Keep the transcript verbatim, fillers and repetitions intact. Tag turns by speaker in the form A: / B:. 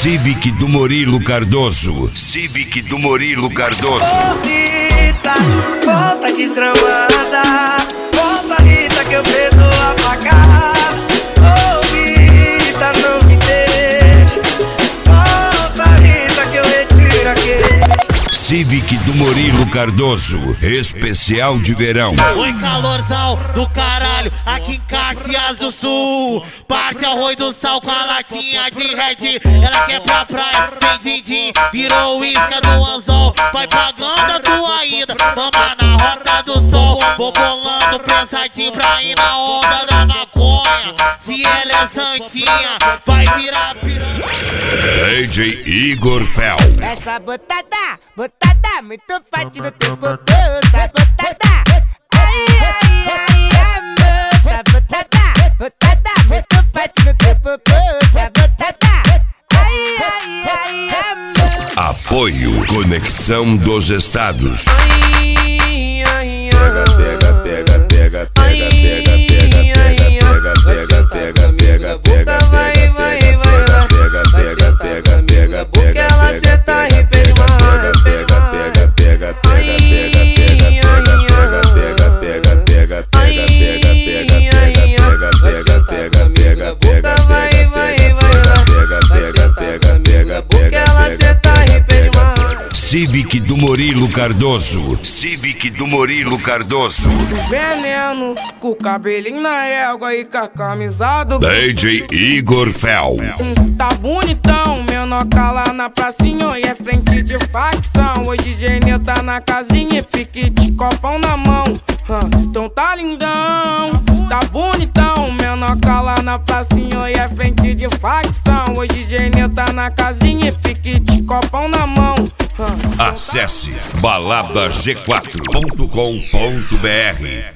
A: Civic do Murilo Cardoso. Civic do Murilo Cardoso.
B: Ô Rita, volta desgramada. Volta Rita que eu perdoa apagar. Ô Rita, não me deixa. Volta Rita que eu retiro aquele.
A: Civic do Murilo Cardoso, especial de verão.
C: Oi, calorzão do caralho, aqui em Caxias do Sul. Parte arroz do sal com a latinha de Red. Ela quer pra praia, sem din-din, virou isca do anzol. Vai pagando a tua ida, mama na rota do sol. Vou bolando pensadinho pra ir na onda da maconha. Se ela é santinha, vai virar piranha.
A: D J Igor Fel.
D: Essa botada, botada, muito forte no teu popô. Essa botada, ai, ai, ai, ai, moça. Botada, botada, muito forte no teu popô. Essa botada, ai, ai, ai, ai, moça.
A: Apoio Conexão dos Estados.
B: Ai, ai,
E: Pega, pega, pega, pega, pega, pega, pega, pega, pega, pega, pega, pega,
B: vai, vai, vai, vai.
E: pega,
B: Vai
E: pega,
B: sentar
E: pega,
B: comigo
E: pega,
B: na boca,
E: pega,
B: ela
E: pega,
B: senta
E: pega,
B: e pede
E: pega,
B: mais, pede
E: pega,
B: mais.
E: pega, pega, pega, pega, pega, pega, pega, pega, pega, pega, pega, pega,
B: Vai
E: pega,
B: sentar
E: pega,
B: comigo
E: pega,
B: na
E: pega,
B: boca, vai,
E: pega,
B: vai,
E: pega,
B: vai, vai.
E: pega,
B: Vai
E: pega,
B: sentar
E: pega,
B: comigo
E: pega,
B: na boca,
E: pega,
B: ela
E: pega,
B: senta e pede mais.
A: Civic do Murilo Cardoso. Civic do Murilo Cardoso.
F: Veneno, com o cabelinho na égua e com a camisa do
A: D J Igor Fel.
F: Hum, tá bonitão, menoca lá na pracinha e é frente de facção. Hoje D J Nê tá na casinha e pique de copão na mão. Hum, então tá lindão, tá bonitão, menoca lá na pracinha e é frente de facção. Hoje D J Nê tá na casinha e pique de copão na mão. Hum,
A: Acesse balada g quatro ponto com ponto br.